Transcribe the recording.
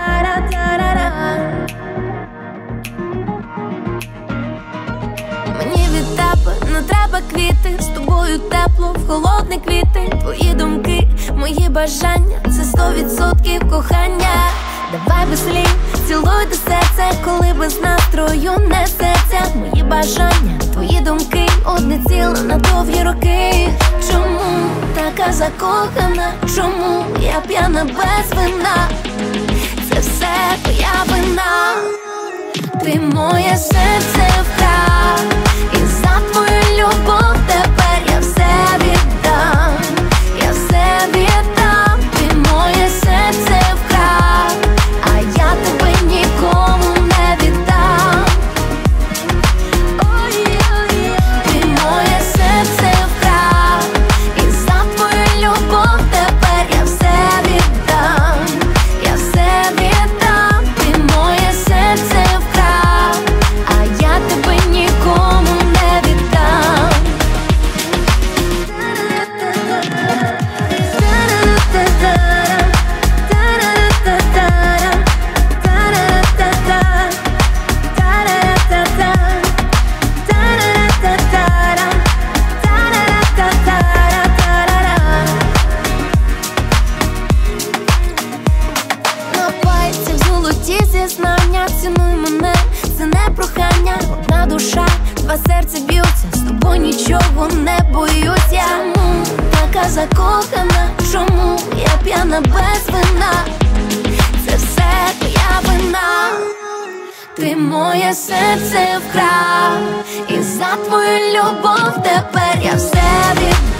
Мені від тебе не треба квіти, з тобою тепло в холодні квіти. Твої думки, мої бажання, це 100% кохання. Давай без слів, цілуй до серця, коли без настрою несеться. Мої бажання, твої думки, одне ціле на довгі роки. Чому така закохана? Чому я п'яна без вина? Це все твоя вина. Ти моє серце вкрав, і за твою любов тепер я все віддам. Я все віддам. Ти моє серце вкрав, а я тебе нікому не віддам. Ти моє серце вкрав, і за твою любов тепер я все віддам. Я все віддам. Ти моє серце вкрав, а я тебе нікому не віддам. На пальцях золоті зізнання, цінуй мене, це не прохання. Одна душа, два серця б'ються, з тобою нічого не боюся. Чому така закохана? Чому я п'яна без вина? Це все твоя вина. Ти моє серце вкрав, і за твою любов тепер я все віддам.